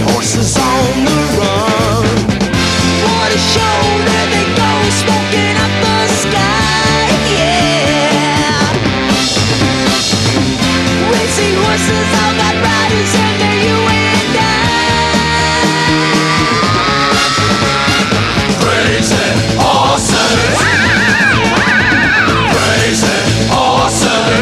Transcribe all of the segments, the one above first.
horses on the run. What a show, there they go, smoking up the sky, yeah. Racing horses, all got riders, and they're you and I. Crazy horses, crazy horses,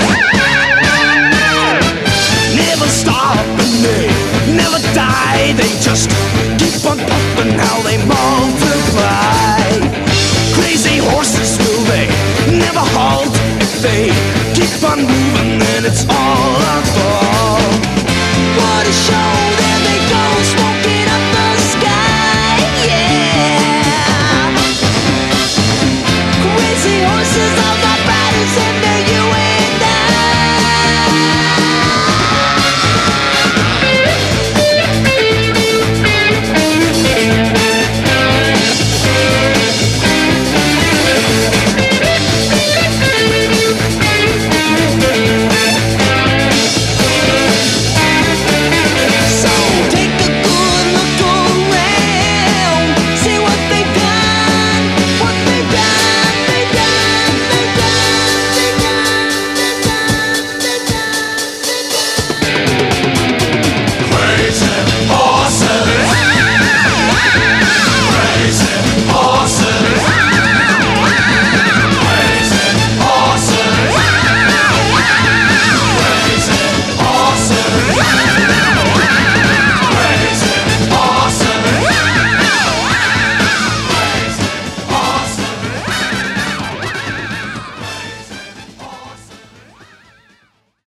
never stop and they never die. They just keep on pumping, how they multiply. Crazy horses, will they never halt? If they keep on moving, then it's all a thought.